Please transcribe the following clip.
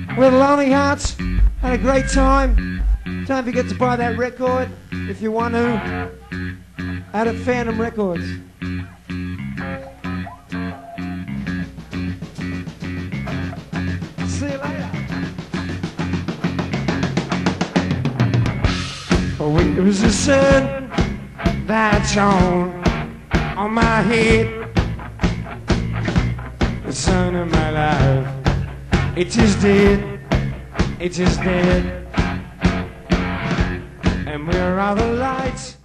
We're the Lonely Hearts. Had a great time. Don't forget to buy that record if you want to. Out at Phantom Records. See you later. It was the sun that shone on my head. The sun of my life. It is dead. It is dead. And where are the lights